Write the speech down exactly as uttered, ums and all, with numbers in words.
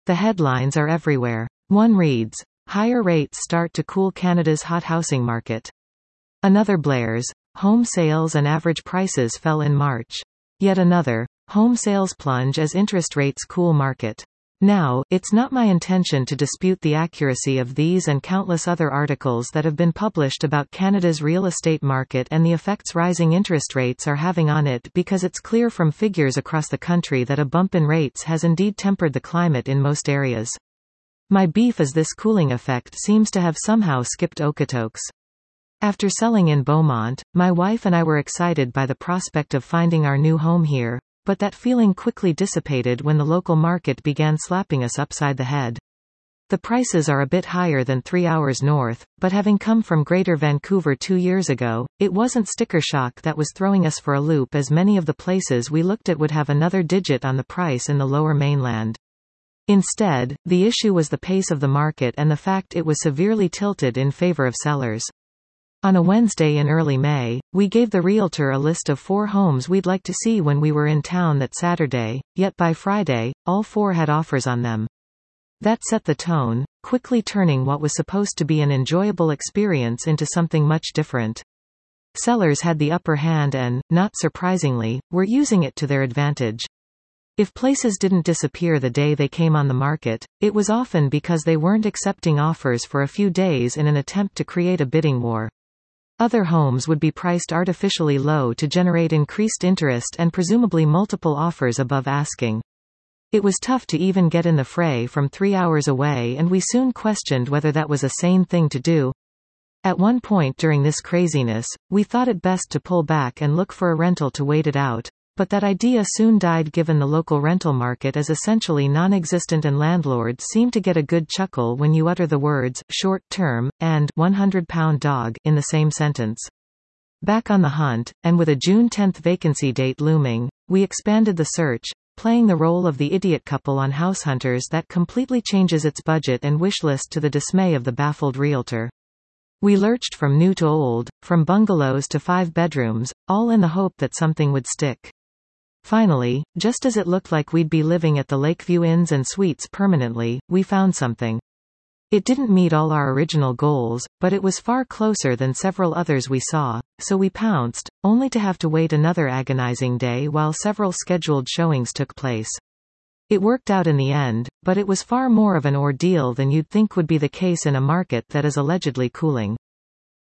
The headlines are everywhere. One reads, "Higher rates start to cool Canada's hot housing market." Another blares, "Home sales and average prices fell in March." Yet another, "Home sales plunge as interest rates cool market." Now, it's not my intention to dispute the accuracy of these and countless other articles that have been published about Canada's real estate market and the effects rising interest rates are having on it, because it's clear from figures across the country that a bump in rates has indeed tempered the climate in most areas. My beef is this cooling effect seems to have somehow skipped Okotoks. After selling in Beaumont, my wife and I were excited by the prospect of finding our new home here, but that feeling quickly dissipated when the local market began slapping us upside the head. The prices are a bit higher than three hours north, but having come from Greater Vancouver two years ago, it wasn't sticker shock that was throwing us for a loop, as many of the places we looked at would have another digit on the price in the lower mainland. Instead, the issue was the pace of the market and the fact it was severely tilted in favor of sellers. On a Wednesday in early May, we gave the realtor a list of four homes we'd like to see when we were in town that Saturday, yet by Friday, all four had offers on them. That set the tone, quickly turning what was supposed to be an enjoyable experience into something much different. Sellers had the upper hand and, not surprisingly, were using it to their advantage. If places didn't disappear the day they came on the market, it was often because they weren't accepting offers for a few days in an attempt to create a bidding war. Other homes would be priced artificially low to generate increased interest and presumably multiple offers above asking. It was tough to even get in the fray from three hours away, and we soon questioned whether that was a sane thing to do. At one point during this craziness, we thought it best to pull back and look for a rental to wait it out, but that idea soon died given the local rental market is essentially non-existent and landlords seem to get a good chuckle when you utter the words short-term and one hundred pound dog in the same sentence. Back on the hunt, and with a June tenth vacancy date looming, we expanded the search, playing the role of the idiot couple on House Hunters that completely changes its budget and wish list to the dismay of the baffled realtor. We lurched from new to old, from bungalows to five bedrooms, all in the hope that something would stick. Finally, just as it looked like we'd be living at the Lakeview Inns and Suites permanently, we found something. It didn't meet all our original goals, but it was far closer than several others we saw, so we pounced, only to have to wait another agonizing day while several scheduled showings took place. It worked out in the end, but it was far more of an ordeal than you'd think would be the case in a market that is allegedly cooling.